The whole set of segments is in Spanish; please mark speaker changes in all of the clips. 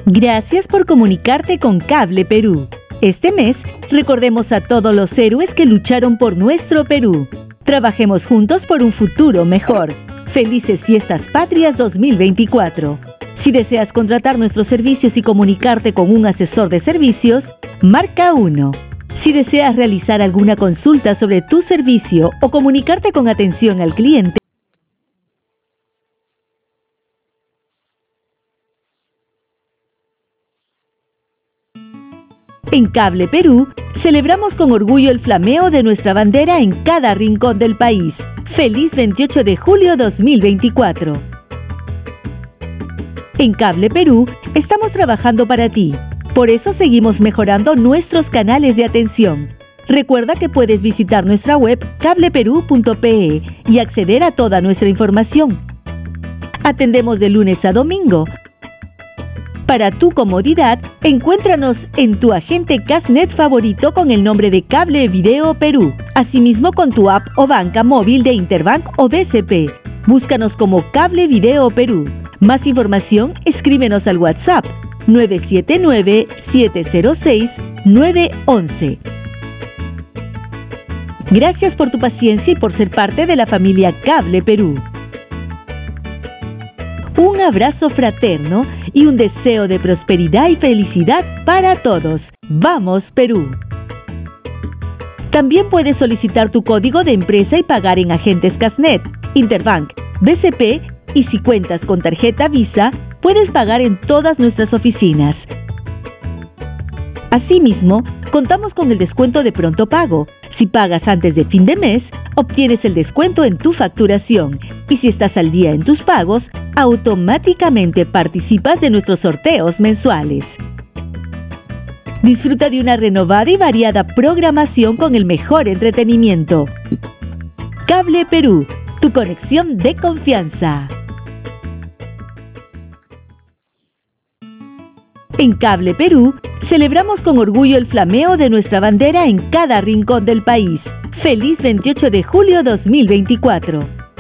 Speaker 1: Gracias por comunicarte con Cable Perú. Este mes, recordemos a todos los héroes que lucharon por nuestro Perú. Trabajemos juntos por un futuro mejor. Felices Fiestas Patrias 2024. Si deseas contratar nuestros servicios y comunicarte con un asesor de servicios, marca 1. Si deseas realizar alguna consulta sobre tu servicio o comunicarte con atención al cliente, en Cable Perú, celebramos con orgullo el flameo de nuestra bandera en cada rincón del país. ¡Feliz 28 de julio 2024! En Cable Perú, estamos trabajando para ti. Por eso seguimos mejorando nuestros canales de atención. Recuerda que puedes visitar nuestra web cableperú.pe y acceder a toda nuestra información. Atendemos de lunes a domingo. Para tu comodidad, encuéntranos en tu agente Cashnet favorito con el nombre de Cable Video Perú. Asimismo con tu app o banca móvil de Interbank o BCP. Búscanos como Cable Video Perú. Más información, escríbenos al WhatsApp 979-706-911. Gracias por tu paciencia y por ser parte de la familia Cable Perú. Un abrazo fraterno y un deseo de prosperidad y felicidad para todos. ¡Vamos, Perú! También puedes solicitar tu código de empresa y pagar en agentes Cashnet, Interbank, BCP y si cuentas con tarjeta Visa, puedes pagar en todas nuestras oficinas. Asimismo, contamos con el descuento de pronto pago. Si pagas antes de fin de mes, obtienes el descuento en tu facturación. Y si estás al día en tus pagos, automáticamente participas de nuestros sorteos mensuales. Disfruta de una renovada y variada programación con el mejor entretenimiento. Cable Perú, tu conexión de confianza. En Cable Perú, celebramos con orgullo el flameo de nuestra bandera en cada rincón del país. ¡Feliz 28 de julio 2024!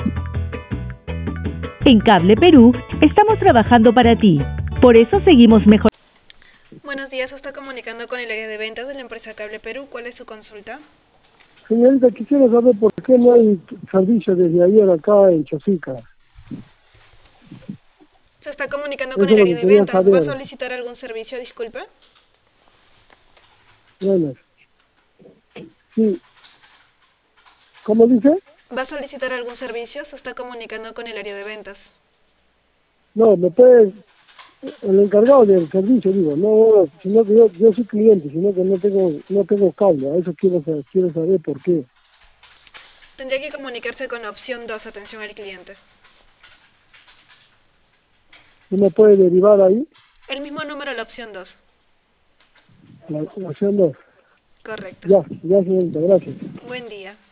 Speaker 1: En Cable Perú, estamos trabajando para ti. Por eso seguimos mejorando.
Speaker 2: Buenos días, se está comunicando con el área de ventas de la empresa Cable Perú. ¿Cuál es su consulta?
Speaker 3: Señorita, quisiera saber por qué no hay servicio desde ayer acá en Chosica.
Speaker 2: Se está comunicando con el área de ventas. ¿Va a solicitar algún servicio, disculpe?
Speaker 3: Bueno, sí. ¿Cómo dice?
Speaker 2: ¿Va a solicitar algún servicio? Se está comunicando con el área de ventas.
Speaker 3: No, me puede... El encargado del servicio, digo, no, sino que yo soy cliente, sino que no tengo cable. A eso quiero saber por qué.
Speaker 2: Tendría que comunicarse con la opción 2, atención al cliente.
Speaker 3: ¿No me puede derivar ahí?
Speaker 2: El mismo número, la opción 2.
Speaker 3: La opción 2.
Speaker 2: Correcto.
Speaker 3: Ya, señorita, gracias.
Speaker 2: Buen día.